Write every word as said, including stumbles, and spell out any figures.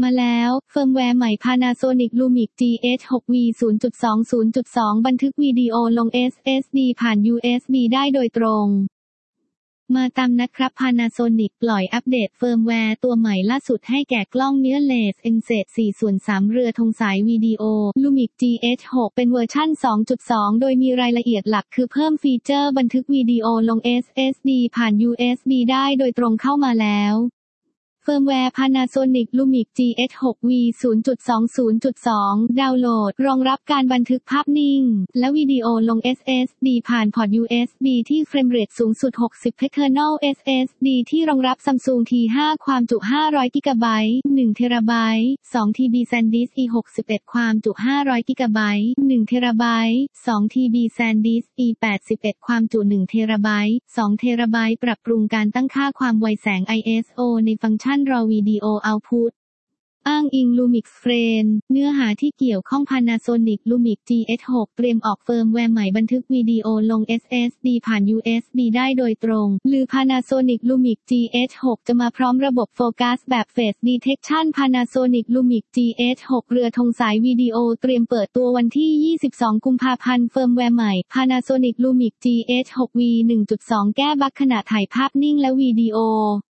มาแล้วเฟิร์มแวร์ใหม่ Panasonic Lumix จี เอช หก วี ศูนย์จุดสอง ศูนย์จุดสอง บันทึกวิดีโอลง เอส เอส ดี ผ่าน ยู เอส บี ได้โดยตรง มาตามนัดครับ Panasonic ปล่อยอัปเดตเฟิร์มแวร์ตัวใหม่ล่าสุดให้แก่กล้อง Mirrorless เอ็น เซด สี่ ส่วน สาม เรือธงสายวิดีโอ Lumix จี เอช หก เป็นเวอร์ชั่น สองจุดสอง โดยมีรายละเอียดหลักคือเพิ่มฟีเจอร์บันทึกวิดีโอลง เอส เอส ดี ผ่าน ยู เอส บี ได้โดยตรงเข้ามาแล้วเฟิร์มแวร์ Panasonic Lumix จี เอช หก วี ศูนย์จุดสอง ศูนย์จุดสอง ดาวน์โหลดรองรับการบันทึกภาพนิ่งและวิดีโอลง เอส เอส ดี ผ่านพอร์ต ยู เอส บี ที่เฟรมเรทสูงสุด หกสิบ External เอส เอส ดี ที่รองรับ Samsung ที ห้า ความจุ ห้าร้อย กิกะไบต์ หนึ่ง เทราไบต์ สอง ที บี SanDisk อี หกสิบเอ็ด ความจุ ห้าร้อย กิกะไบต์ หนึ่ง เทราไบต์ สอง ที บี SanDisk อี แปดสิบเอ็ด ความจุ หนึ่ง เทราไบต์ สอง เทราไบต์ ปรับปรุงการตั้งค่าความไวแสง ไอ เอส โอ ในฟังก์ชัน RAW Video Output อ้างอิง Lumix Friend เนื้อหาที่เกี่ยวข้อง Panasonic Lumix จี เอช หก เตรียมออกเฟิร์มแวร์ใหม่บันทึกวิดีโอลง เอส เอส ดี ผ่าน ยู เอส บี ได้โดยตรงหรือ Panasonic Lumix จี เอช หก จะมาพร้อมระบบโฟกัสแบบ Face Detection Panasonic Lumix จี เอช หก เรือธงสายวิดีโอเตรียมเปิดตัววันที่ ยี่สิบสอง กุมภาพันธ์เฟิร์มแวร์ใหม่ Panasonic Lumix จี เอช หก วี หนึ่งจุดสอง แก้บั๊กขณะถ่ายภาพนิ่งและวิดีโอ